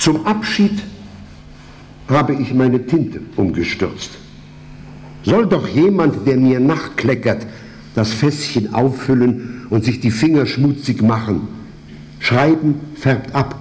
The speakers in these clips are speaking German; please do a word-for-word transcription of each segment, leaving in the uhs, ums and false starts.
Zum Abschied habe ich meine Tinte umgestürzt. Soll doch jemand, der mir nachkleckert, das Fässchen auffüllen und sich die Finger schmutzig machen. Schreiben färbt ab.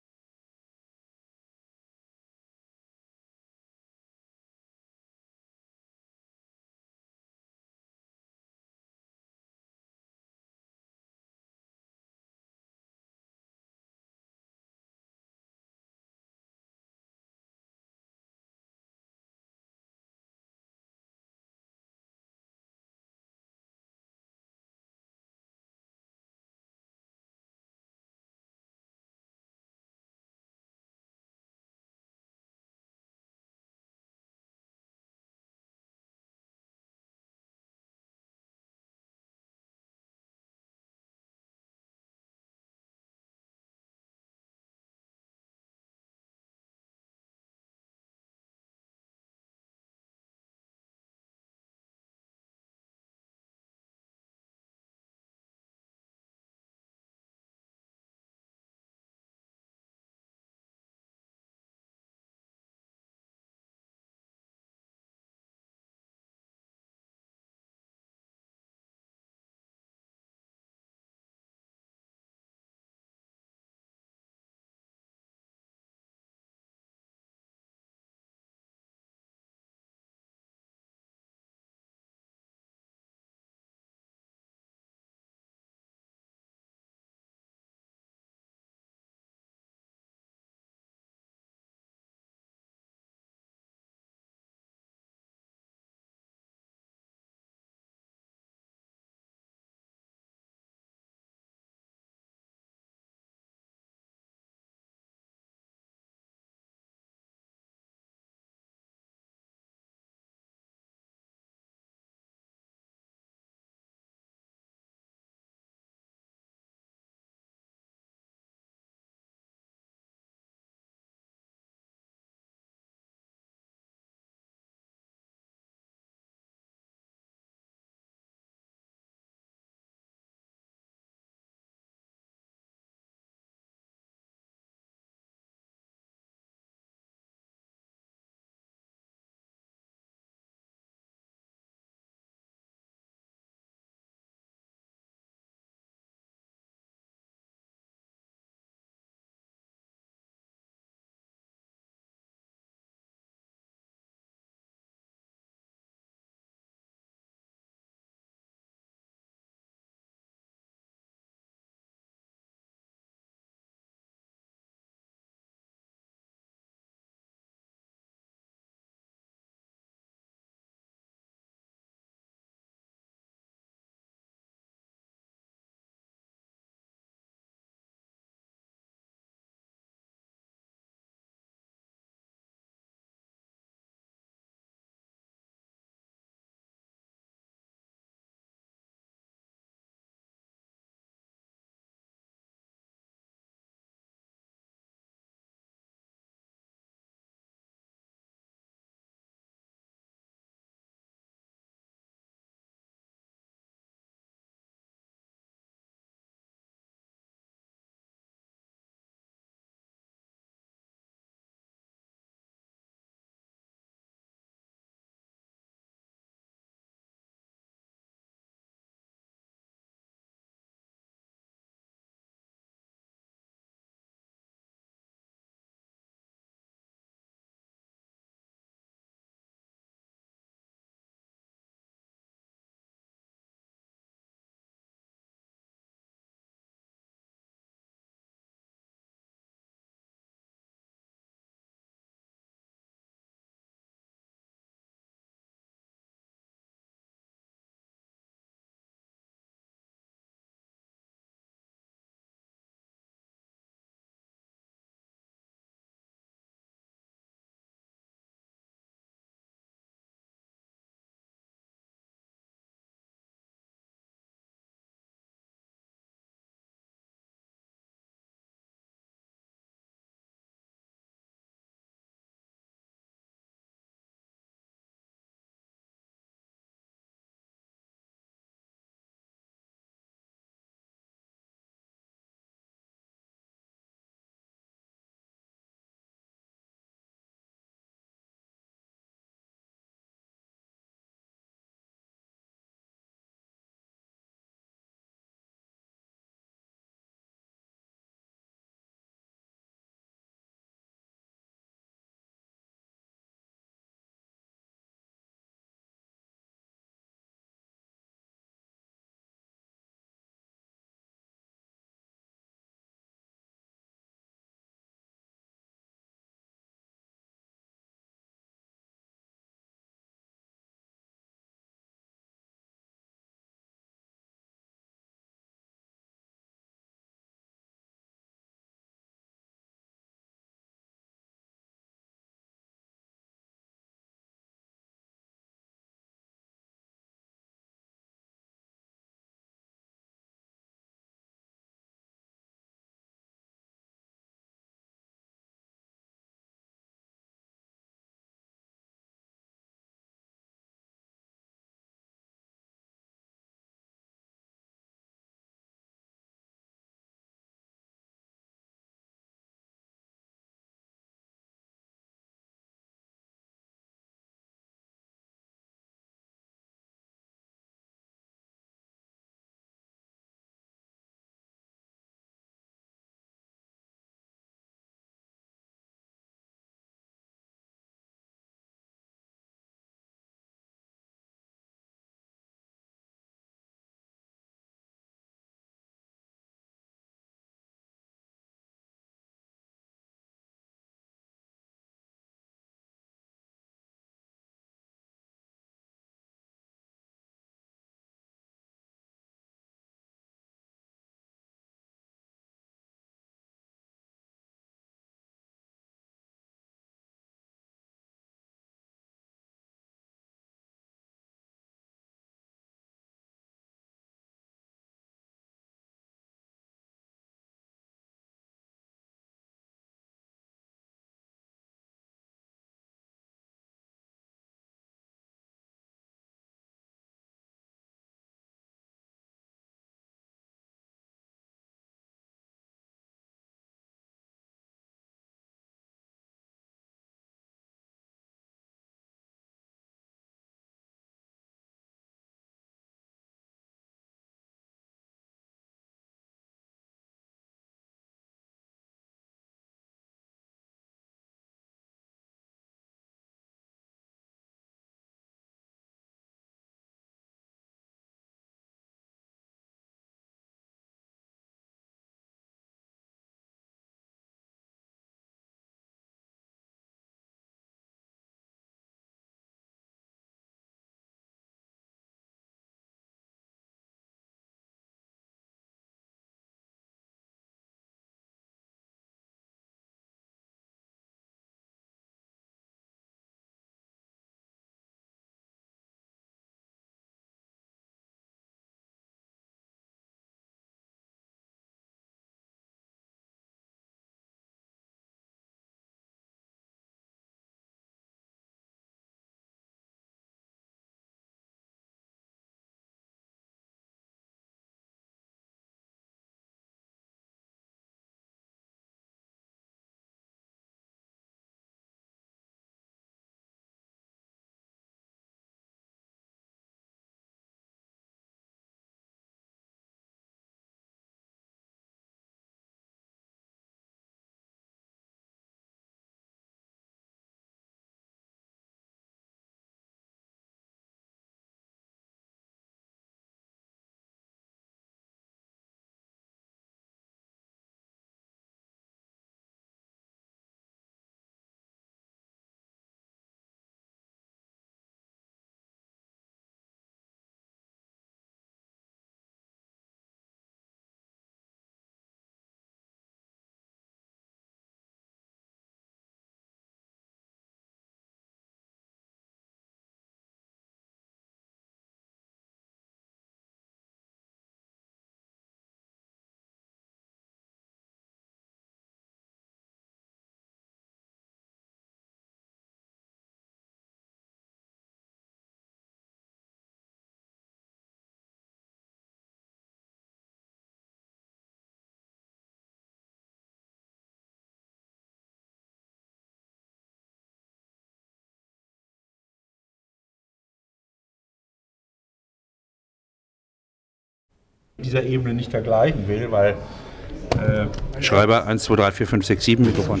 dieser Ebene nicht vergleichen will, weil... Äh Schreiber eins, zwei, drei, vier, fünf, sechs, sieben, Mikrofon.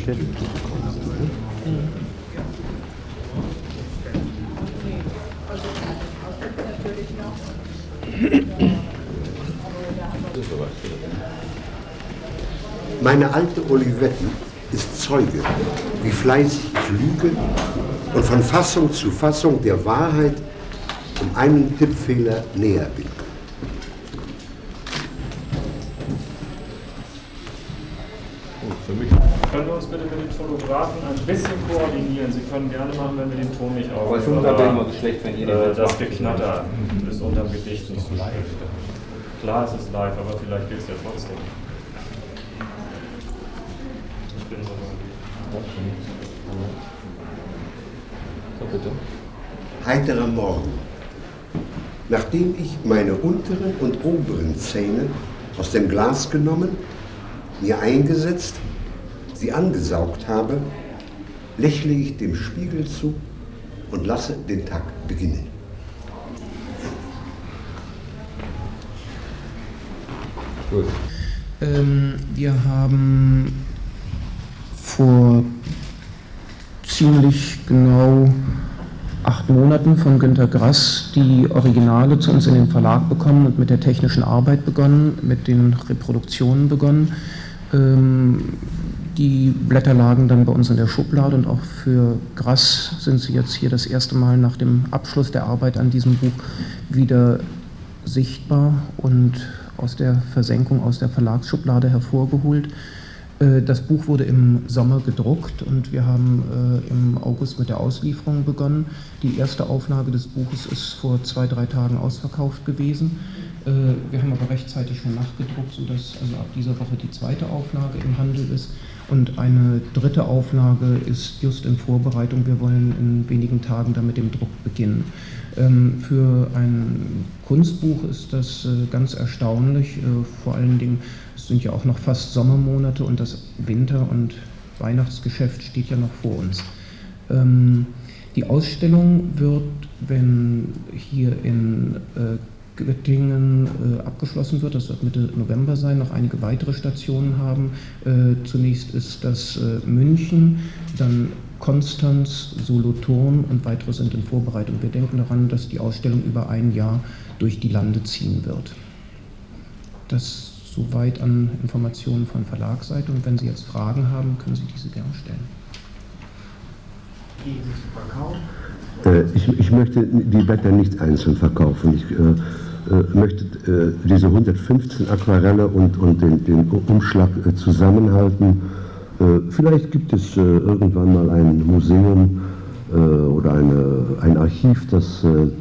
Meine alte Olivetti ist Zeuge, wie fleißig ich lüge und von Fassung zu Fassung der Wahrheit um einen Tippfehler näher bin. Können wir uns bitte mit den Fotografen ein bisschen koordinieren? Sie können gerne machen, wenn wir den Ton nicht auf. Aber Aber ist schlecht, wenn ihr äh, das Geknatter ist unterm Gedicht nicht so live. Klar, es ist live, aber vielleicht geht es ja trotzdem. Ich bin so. So, bitte. Heiterer Morgen. Nachdem ich meine unteren und oberen Zähne aus dem Glas genommen, mir eingesetzt, sie angesaugt habe, lächle ich dem Spiegel zu und lasse den Tag beginnen. Gut. Ähm, wir haben vor ziemlich genau acht Monaten von Günter Grass die Originale zu uns in den Verlag bekommen und mit der technischen Arbeit begonnen, mit den Reproduktionen begonnen. Ähm, die Blätter lagen dann bei uns in der Schublade und auch für Grass sind sie jetzt hier das erste Mal nach dem Abschluss der Arbeit an diesem Buch wieder sichtbar und aus der Versenkung, aus der Verlagsschublade hervorgeholt. Das Buch wurde im Sommer gedruckt und wir haben äh, im August mit der Auslieferung begonnen. Die erste Auflage des Buches ist vor zwei, drei Tagen ausverkauft gewesen. Äh, wir haben aber rechtzeitig schon nachgedruckt, sodass also ab dieser Woche die zweite Auflage im Handel ist. Und eine dritte Auflage ist just in Vorbereitung. Wir wollen in wenigen Tagen dann mit dem Druck beginnen. Ähm, für ein Kunstbuch ist das äh, ganz erstaunlich, äh, vor allen Dingen, es sind ja auch noch fast Sommermonate und das Winter- und Weihnachtsgeschäft steht ja noch vor uns. Ähm, die Ausstellung wird, wenn hier in äh, Göttingen äh, abgeschlossen wird, das wird Mitte November sein, noch einige weitere Stationen haben. Äh, zunächst ist das äh, München, dann Konstanz, Solothurn und weitere sind in Vorbereitung. Wir denken daran, dass die Ausstellung über ein Jahr durch die Lande ziehen wird. Das soweit an Informationen von Verlagsseite und wenn Sie jetzt Fragen haben, können Sie diese gerne stellen. Gegen Verkauf? Äh, ich, ich möchte die Blätter nicht einzeln verkaufen. Ich äh, äh, möchte äh, diese hundertfünfzehn Aquarelle und, und den, den Umschlag äh, zusammenhalten. Äh, vielleicht gibt es äh, irgendwann mal ein Museum äh, oder eine, ein Archiv, das äh, äh,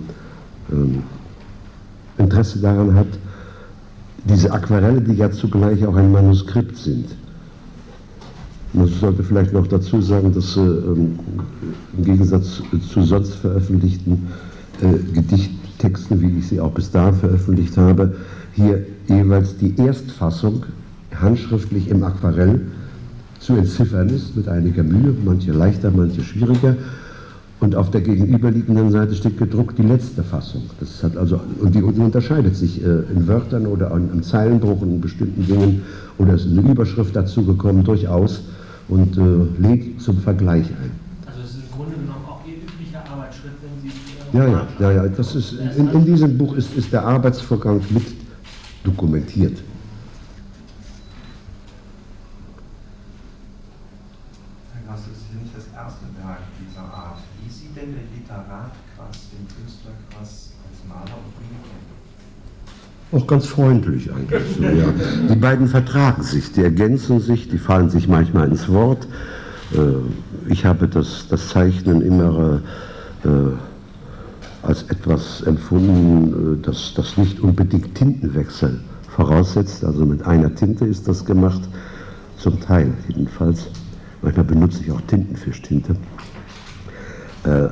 Interesse daran hat, diese Aquarelle, die ja zugleich auch ein Manuskript sind. Man sollte vielleicht noch dazu sagen, dass äh, im Gegensatz zu sonst veröffentlichten äh, Gedichttexten, wie ich sie auch bis dahin veröffentlicht habe, hier jeweils die Erstfassung handschriftlich im Aquarell zu entziffern ist, mit einiger Mühe, manche leichter, manche schwieriger. Und auf der gegenüberliegenden Seite steht gedruckt die letzte Fassung. Das hat also, und die unterscheidet sich äh, in Wörtern oder an, an Zeilenbruch in bestimmten Dingen, oder es ist eine Überschrift dazugekommen, durchaus, und äh, lädt zum Vergleich ein. Also es ist im Grunde genommen auch Ihr üblicher Arbeitsschritt, wenn Sie... Ja, ja, ja, ja, das ist, in, in diesem Buch ist, ist der Arbeitsvorgang mit dokumentiert. Herr Grass, das ist ja nicht das erste Werk dieser Art. Wie sieht denn der Literat Grass, den Künstler Grass als Maler und Musiker? Auch ganz freundlich eigentlich. So, ja. Die beiden vertragen sich, die ergänzen sich, die fallen sich manchmal ins Wort. Äh, ich habe das, das Zeichnen immer äh, als etwas empfunden, äh, das, das nicht unbedingt Tintenwechsel voraussetzt. Also mit einer Tinte ist das gemacht, zum Teil jedenfalls. Manchmal benutze ich auch Tintenfischtinte. Äh,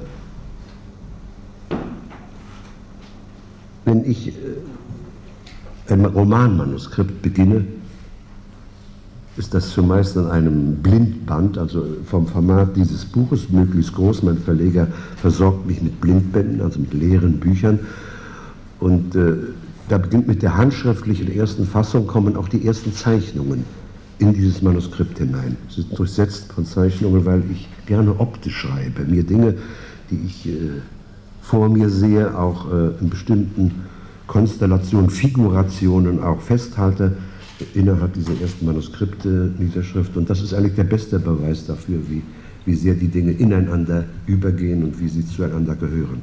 wenn ich äh, ein Romanmanuskript beginne, ist das zumeist an einem Blindband, also vom Format dieses Buches, möglichst groß. Mein Verleger versorgt mich mit Blindbänden, also mit leeren Büchern. Und äh, da beginnt mit der handschriftlichen ersten Fassung, kommen auch die ersten Zeichnungen in dieses Manuskript hinein. Es ist durchsetzt von Zeichnungen, weil ich gerne optisch schreibe, mir Dinge, die ich äh, vor mir sehe, auch äh, in bestimmten Konstellationen, Figurationen auch festhalte, innerhalb dieser ersten Manuskripte, Niederschrift. Und das ist eigentlich der beste Beweis dafür, wie, wie sehr die Dinge ineinander übergehen und wie sie zueinander gehören.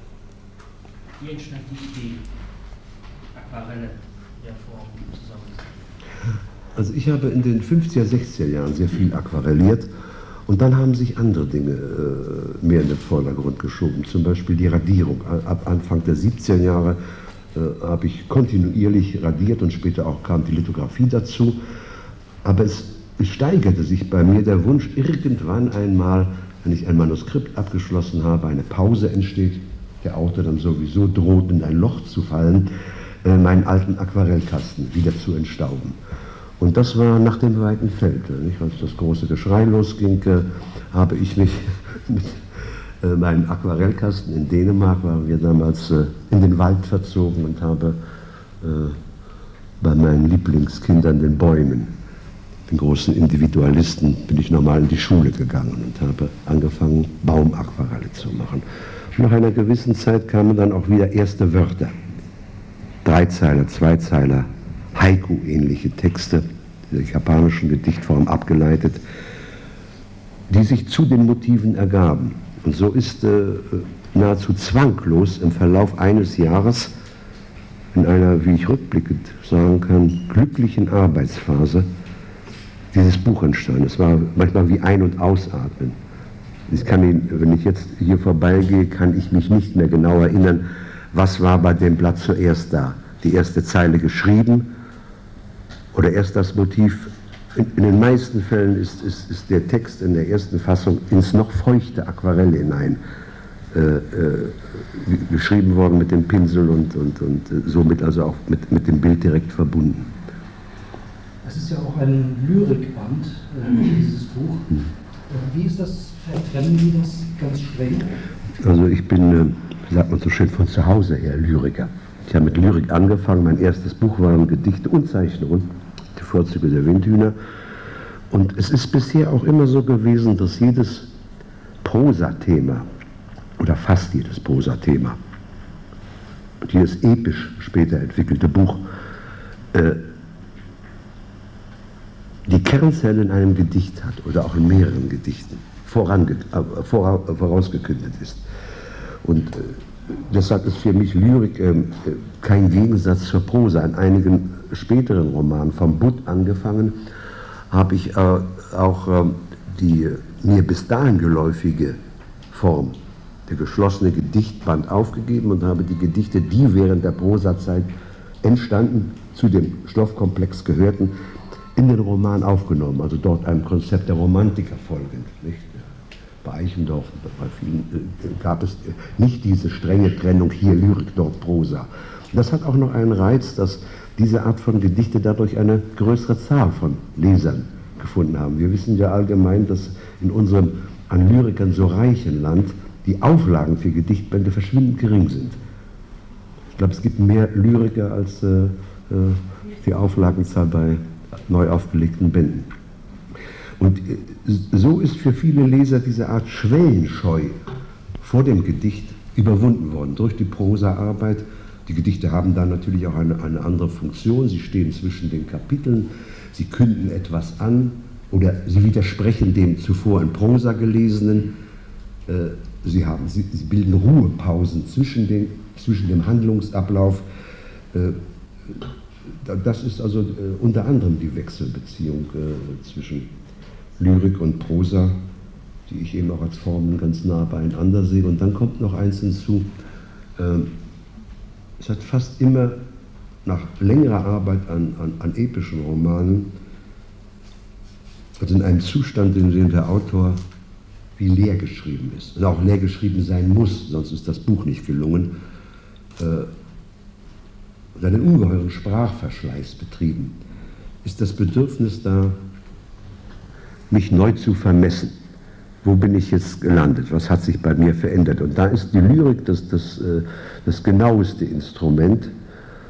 Wie entstand die Idee, Aquarelle der Form zusammenzusetzen? Also ich habe in den fünfziger, sechziger Jahren sehr viel aquarelliert und dann haben sich andere Dinge äh, mehr in den Vordergrund geschoben, zum Beispiel die Radierung. Ab Anfang der siebziger Jahre äh, habe ich kontinuierlich radiert und später auch kam die Lithografie dazu. Aber es, es steigerte sich bei mir der Wunsch, irgendwann einmal, wenn ich ein Manuskript abgeschlossen habe, eine Pause entsteht, der Autor dann sowieso droht, in ein Loch zu fallen, äh, meinen alten Aquarellkasten wieder zu entstauben. Und das war nach dem weiten Feld. Nicht? Als das große Geschrei losging, äh, habe ich mich mit äh, meinem Aquarellkasten in Dänemark, waren wir damals äh, in den Wald verzogen und habe äh, bei meinen Lieblingskindern, den Bäumen, den großen Individualisten, bin ich normal in die Schule gegangen und habe angefangen, Baumaquarelle zu machen. Und nach einer gewissen Zeit kamen dann auch wieder erste Wörter. Dreizeiler, Zweizeiler, Haiku-ähnliche Texte, der japanischen Gedichtform abgeleitet, die sich zu den Motiven ergaben. Und so ist äh, nahezu zwanglos im Verlauf eines Jahres in einer, wie ich rückblickend sagen kann, glücklichen Arbeitsphase dieses Buch entstanden. Es war manchmal wie Ein- und Ausatmen. Ich kann ihn, wenn ich jetzt hier vorbeigehe, kann ich mich nicht mehr genau erinnern, was war bei dem Blatt zuerst da. Die erste Zeile geschrieben oder erst das Motiv. In, in den meisten Fällen ist, ist, ist der Text in der ersten Fassung ins noch feuchte Aquarell hinein äh, äh, geschrieben worden mit dem Pinsel und, und, und äh, somit also auch mit, mit dem Bild direkt verbunden. Es ist ja auch ein Lyrikband, äh, dieses Buch. Hm. Wie ist das, trennen Sie das ganz streng? Also ich bin, äh, wie sagt man so schön, von zu Hause her Lyriker. Ich habe mit Lyrik angefangen, mein erstes Buch waren Gedichte und Zeichnungen, die Vorzüge der Windhühner. Und es ist bisher auch immer so gewesen, dass jedes Prosathema, oder fast jedes Prosathema, und jedes episch später entwickelte Buch, äh, die Kernzelle in einem Gedicht hat, oder auch in mehreren Gedichten, vorange äh, vora vorausgekündet ist. Und äh, deshalb ist für mich Lyrik äh, kein Gegensatz zur Prosa. In einigen späteren Romanen, vom Butt angefangen, habe ich äh, auch äh, die mir bis dahin geläufige Form, der geschlossene Gedichtband, aufgegeben und habe die Gedichte, die während der Prosazeit entstanden, zu dem Stoffkomplex gehörten, in den Roman aufgenommen, also dort einem Konzept der Romantiker folgend. Nicht? Bei Eichendorff, bei vielen äh, gab es nicht diese strenge Trennung, hier Lyrik, dort Prosa. Das hat auch noch einen Reiz, dass diese Art von Gedichte dadurch eine größere Zahl von Lesern gefunden haben. Wir wissen ja allgemein, dass in unserem an Lyrikern so reichen Land die Auflagen für Gedichtbände verschwindend gering sind. Ich glaube, es gibt mehr Lyriker als äh, die Auflagenzahl bei neu aufgelegten Bänden. Und so ist für viele Leser diese Art Schwellenscheu vor dem Gedicht überwunden worden durch die Prosaarbeit. Die Gedichte haben dann natürlich auch eine, eine andere Funktion. Sie stehen zwischen den Kapiteln, sie künden etwas an oder sie widersprechen dem zuvor in Prosa gelesenen. Sie, haben, sie, sie bilden Ruhepausen zwischen, den, zwischen dem Handlungsablauf. Das ist also äh, unter anderem die Wechselbeziehung äh, zwischen Lyrik und Prosa, die ich eben auch als Formen ganz nah beieinander sehe. Und dann kommt noch eins hinzu, äh, es hat fast immer nach längerer Arbeit an, an, an epischen Romanen, also in einem Zustand, in dem der Autor wie leer geschrieben ist und auch leer geschrieben sein muss, sonst ist das Buch nicht gelungen, äh, und einen ungeheuren Sprachverschleiß betrieben, ist das Bedürfnis da, mich neu zu vermessen. Wo bin ich jetzt gelandet? Was hat sich bei mir verändert? Und da ist die Lyrik das, das, das genaueste Instrument,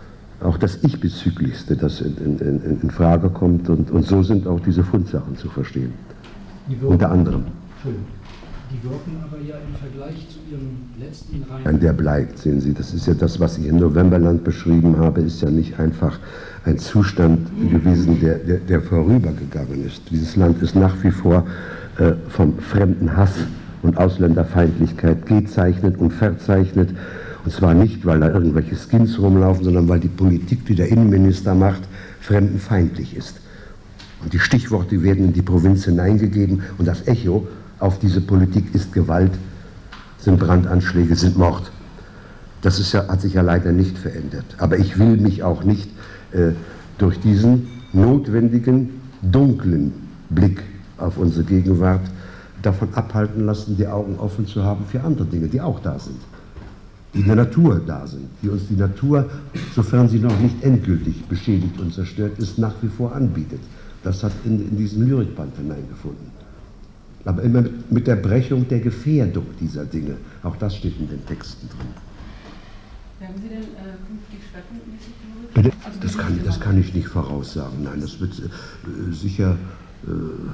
auch das Ich-Bezüglichste, das in, in, in Frage kommt. Und, und so sind auch diese Fundsachen zu verstehen. Unter anderem. Entschuldigung. Die wirken aber ja im Vergleich zu Ihrem letzten Reihen. Der bleibt, sehen Sie, das ist ja das, was ich im Novemberland beschrieben habe, ist ja nicht einfach ein Zustand gewesen, der, der, der vorübergegangen ist. Dieses Land ist nach wie vor äh, vom fremden Hass und Ausländerfeindlichkeit gezeichnet und verzeichnet. Und zwar nicht, weil da irgendwelche Skins rumlaufen, sondern weil die Politik, die der Innenminister macht, fremdenfeindlich ist. Und die Stichworte werden in die Provinz hineingegeben und das Echo auf diese Politik ist Gewalt, sind Brandanschläge, sind Mord. Das ist ja, hat sich ja leider nicht verändert. Aber ich will mich auch nicht äh, durch diesen notwendigen, dunklen Blick auf unsere Gegenwart davon abhalten lassen, die Augen offen zu haben für andere Dinge, die auch da sind. Die in der Natur da sind, die uns die Natur, sofern sie noch nicht endgültig beschädigt und zerstört ist, nach wie vor anbietet. Das hat in, in diesen Lyrikband hineingefunden. Aber immer mit, mit der Brechung der Gefährdung dieser Dinge. Auch das steht in den Texten drin. Werden Sie denn äh, künftig schwerpunktmäßig Lyrik? Bitte? Also Das kann, das kann ich nicht voraussagen. Nein, das wird äh, sicher äh,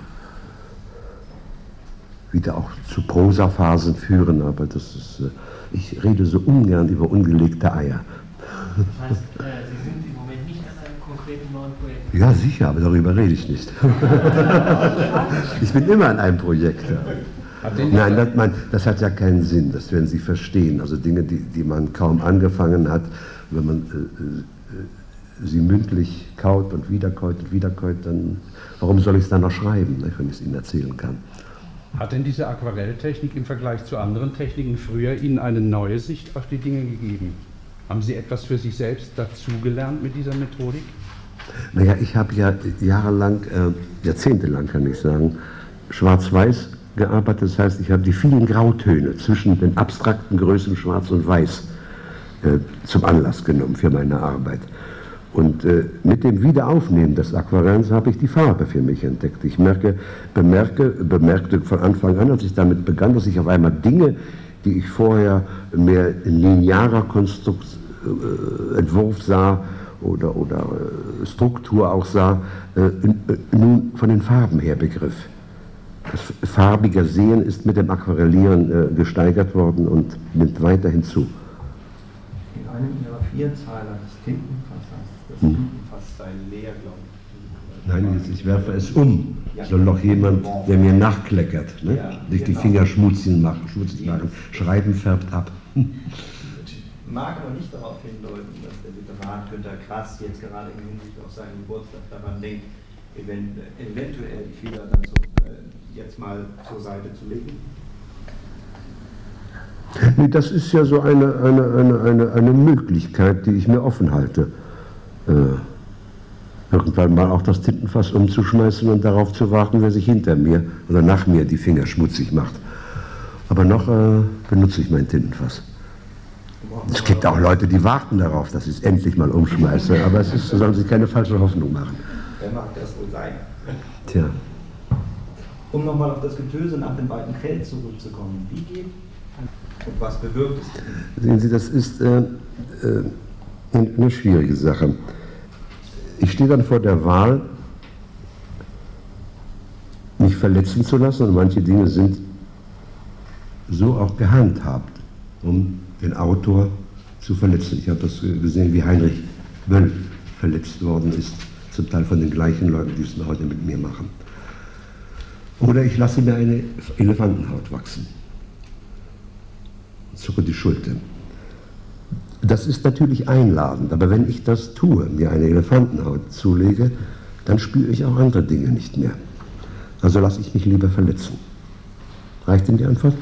wieder auch zu Prosaphasen führen, aber das ist, äh, ich rede so ungern über ungelegte Eier. Das heißt, äh, Sie sind im Moment nicht an einem konkreten neuen Projekt? Ja, sicher, aber darüber rede ich nicht. Ich bin immer an einem Projekt. Nein, das, mein, das hat ja keinen Sinn, das werden Sie verstehen. Also Dinge, die, die man kaum angefangen hat, wenn man äh, äh, sie mündlich kaut und wiederkäut und wiederkäut, dann warum soll ich es dann noch schreiben, ne, wenn ich es Ihnen erzählen kann? Hat denn diese Aquarelltechnik im Vergleich zu anderen Techniken früher Ihnen eine neue Sicht auf die Dinge gegeben? Haben Sie etwas für sich selbst dazugelernt mit dieser Methodik? Naja, ich habe ja jahrelang, äh, jahrzehntelang kann ich sagen, schwarz-weiß gearbeitet. Das heißt, ich habe die vielen Grautöne zwischen den abstrakten Größen Schwarz und Weiß äh, zum Anlass genommen für meine Arbeit. Und äh, mit dem Wiederaufnehmen des Aquarells habe ich die Farbe für mich entdeckt. Ich merke, bemerke, bemerkte von Anfang an, als ich damit begann, dass ich auf einmal Dinge, die ich vorher mehr in linearer Konstrukt, äh, Entwurf sah oder, oder äh, Struktur auch sah, äh, äh, nun von den Farben her begriff. Das farbige Sehen ist mit dem Aquarellieren äh, gesteigert worden und nimmt weiter hinzu. In einem Ihrer Vierzeiler, das Tintenfass heißt, das hm. Tintenfass sei leer, glaube ich. Nein, ich werfe es um. Soll noch jemand, der mir nachkleckert, ne? Ja, sich die genau. Finger schmutzig machen, schmutzig machen. Schreiben färbt ab. Mag aber nicht darauf hindeuten, dass der Literat Günter Grass jetzt gerade in Hinsicht auf seinen Geburtstag daran denkt, event eventuell die Fehler dann so, äh, jetzt mal zur Seite zu legen. Nee, das ist ja so eine, eine, eine, eine, eine Möglichkeit, die ich mir offen halte. Äh, irgendwann mal auch das Tintenfass umzuschmeißen und darauf zu warten, wer sich hinter mir oder nach mir die Finger schmutzig macht. Aber noch äh, benutze ich mein Tintenfass. Es gibt auch Leute, die warten darauf, dass ich es endlich mal umschmeiße, aber es ist, sollen sich keine falsche Hoffnung machen. Wer mag das wohl sein? Tja. Um nochmal auf das Getöse nach dem weiten Feld zurückzukommen. Wie geht und was bewirkt es? Sehen Sie, das ist äh, äh, eine schwierige Sache. Ich stehe dann vor der Wahl, mich verletzen zu lassen, und manche Dinge sind so auch gehandhabt, um den Autor zu verletzen. Ich habe das gesehen, wie Heinrich Böll verletzt worden ist, zum Teil von den gleichen Leuten, die es heute mit mir machen. Oder ich lasse mir eine Elefantenhaut wachsen, zucke die Schulter. Das ist natürlich einladend, aber wenn ich das tue, mir eine Elefantenhaut zulege, dann spüre ich auch andere Dinge nicht mehr. Also lasse ich mich lieber verletzen. Reicht Ihnen die Antwort?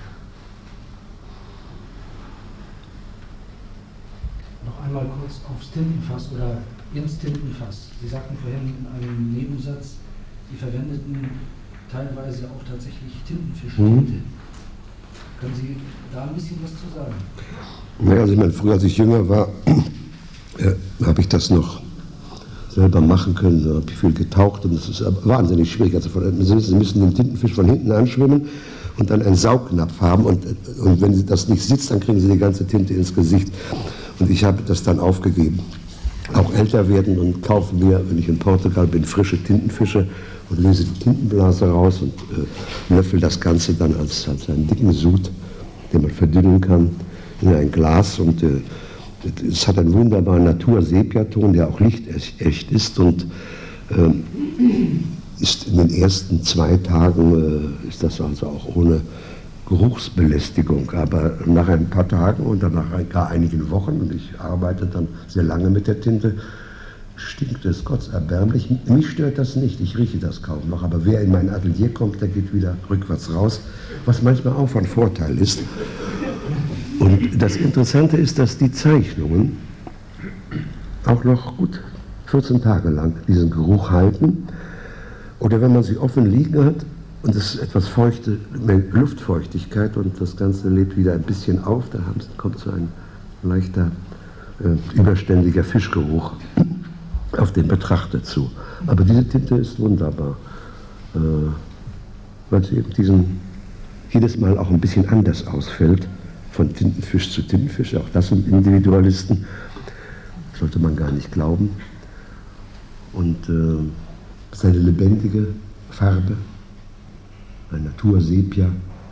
Noch einmal kurz aufs Tintenfass oder ins Tintenfass. Sie sagten vorhin in einem Nebensatz, Sie verwendeten teilweise auch tatsächlich Tintenfischtinte. Mhm. Können Sie da ein bisschen was zu sagen? Naja, also ich meine, früher, als ich jünger war, äh, habe ich das noch selber machen können. Da habe ich viel getaucht und das ist wahnsinnig schwierig. Also von, Sie müssen den Tintenfisch von hinten anschwimmen und dann einen Saugnapf haben und, und wenn Sie das nicht sitzt, dann kriegen Sie die ganze Tinte ins Gesicht. Und ich habe das dann aufgegeben. auch älter werden und kaufe mir, wenn ich in Portugal bin, frische Tintenfische und löse die Tintenblase raus und äh, löffel das Ganze dann als, als einen dicken Sud, den man verdünnen kann, in ein Glas. Und äh, es hat einen wunderbaren Natur-Sepia-Ton, der auch lichtecht ist und äh, ist in den ersten zwei Tagen, äh, ist das also auch ohne Geruchsbelästigung, aber nach ein paar Tagen und dann nach gar einigen Wochen, und ich arbeite dann sehr lange mit der Tinte, stinkt es gottserbärmlich. Mich stört das nicht, ich rieche das kaum noch, aber wer in mein Atelier kommt, der geht wieder rückwärts raus, was manchmal auch von Vorteil ist. Und das Interessante ist, dass die Zeichnungen auch noch gut vierzehn Tage lang diesen Geruch halten, oder wenn man sie offen liegen hat, und es ist etwas feuchte, Luftfeuchtigkeit und das Ganze lädt wieder ein bisschen auf, da kommt so ein leichter, äh, überständiger Fischgeruch auf den Betrachter zu. Aber diese Tinte ist wunderbar, äh, weil sie eben diesen, jedes Mal auch ein bisschen anders ausfällt, von Tintenfisch zu Tintenfisch, auch das sind Individualisten, sollte man gar nicht glauben. Und äh, seine lebendige Farbe, ein Natur-Sepia.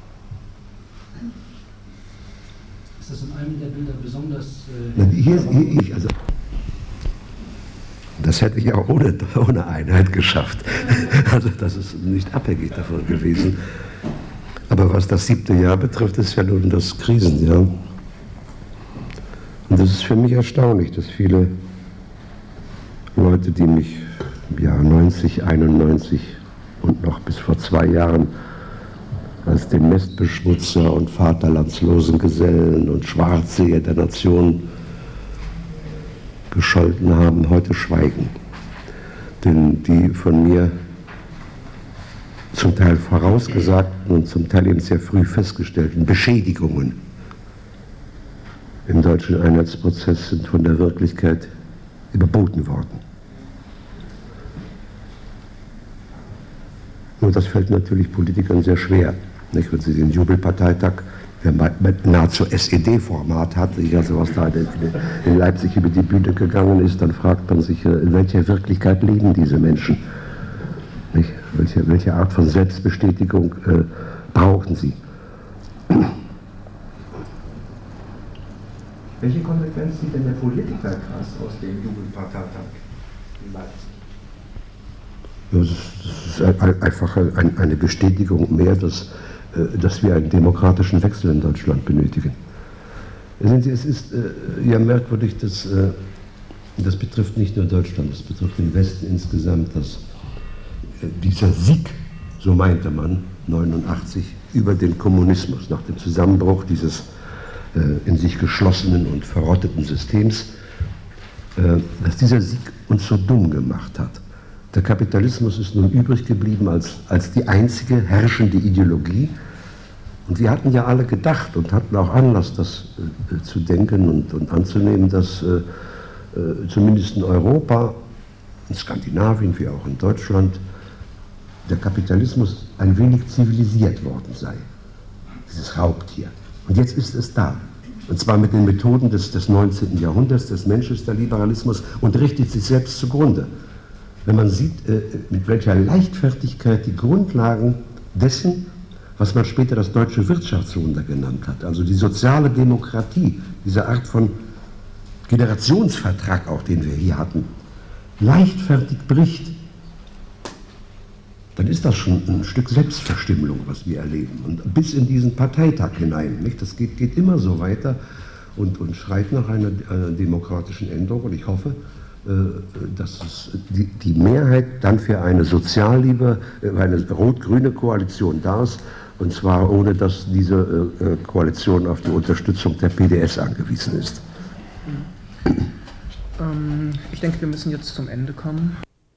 Ist das in einem der Bilder besonders... Äh, hier, hier, ich, also, das hätte ich auch ohne, ohne Einheit geschafft. Also das ist nicht abhängig davon gewesen. Aber was das siebte Jahr betrifft, ist ja nun das Krisenjahr. Und das ist für mich erstaunlich, dass viele Leute, die mich im Jahr neunzig, einundneunzig und noch bis vor zwei Jahren als den Nestbeschmutzer und vaterlandslosen Gesellen und Schwarzseher der Nation gescholten haben, heute schweigen. Denn die von mir zum Teil vorausgesagten und zum Teil eben sehr früh festgestellten Beschädigungen im deutschen Einheitsprozess sind von der Wirklichkeit überboten worden. Nur das fällt natürlich Politikern sehr schwer. Nicht? Wenn sie den Jubelparteitag, der nahezu S E D-Format hat, also was da in Leipzig über die Bühne gegangen ist, dann fragt man sich, in welcher Wirklichkeit leben diese Menschen? Nicht? Welche, welche Art von Selbstbestätigung äh, brauchen sie? Welche Konsequenz zieht denn der Politiker krass aus dem Jubelparteitag in Leipzig? Das ist einfach eine Bestätigung mehr, dass, dass wir einen demokratischen Wechsel in Deutschland benötigen. Sehen Sie, es ist ja merkwürdig, dass, das betrifft nicht nur Deutschland, das betrifft den Westen insgesamt, dass dieser Sieg, so meinte man, neunundachtzig, über den Kommunismus, nach dem Zusammenbruch dieses in sich geschlossenen und verrotteten Systems, dass dieser Sieg uns so dumm gemacht hat. Der Kapitalismus ist nun übrig geblieben als, als die einzige herrschende Ideologie. Und wir hatten ja alle gedacht und hatten auch Anlass, das äh, zu denken und, und anzunehmen, dass äh, äh, zumindest in Europa, in Skandinavien wie auch in Deutschland, der Kapitalismus ein wenig zivilisiert worden sei. Dieses Raubtier. Und jetzt ist es da. Und zwar mit den Methoden des, des neunzehnten Jahrhunderts, des Manchester-Liberalismus, und richtet sich selbst zugrunde. Wenn man sieht, mit welcher Leichtfertigkeit die Grundlagen dessen, was man später das deutsche Wirtschaftswunder genannt hat, also die soziale Demokratie, diese Art von Generationsvertrag auch, den wir hier hatten, leichtfertig bricht, dann ist das schon ein Stück Selbstverstümmelung, was wir erleben. Und bis in diesen Parteitag hinein, nicht? Das geht, geht immer so weiter und, und schreit nach einer äh, demokratischen Änderung. Und ich hoffe, dass es die, die Mehrheit dann für eine sozialliebe, eine rot-grüne Koalition da ist, und zwar ohne, dass diese äh, Koalition auf die Unterstützung der P D S angewiesen ist. Ähm, ich denke, wir müssen jetzt zum Ende kommen.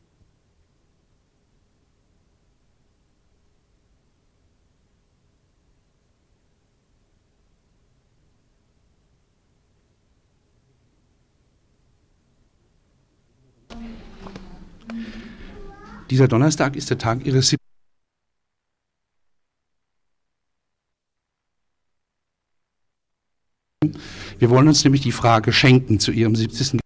Dieser Donnerstag ist der Tag Ihres siebzigsten. Wir wollen uns nämlich die Frage schenken zu Ihrem siebzigsten